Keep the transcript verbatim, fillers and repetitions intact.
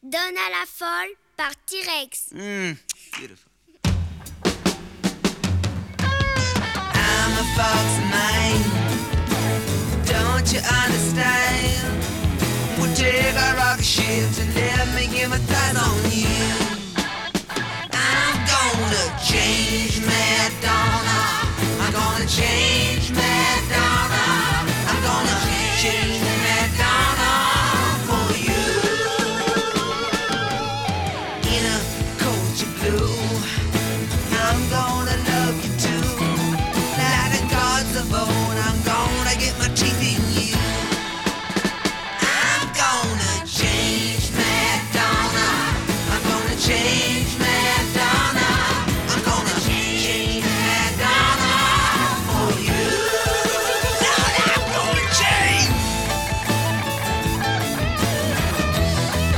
Donna la folle par T-Rex. Mm, beautiful. I'm a fox man. Don't you understand? We'll take our rocket ship and let me give a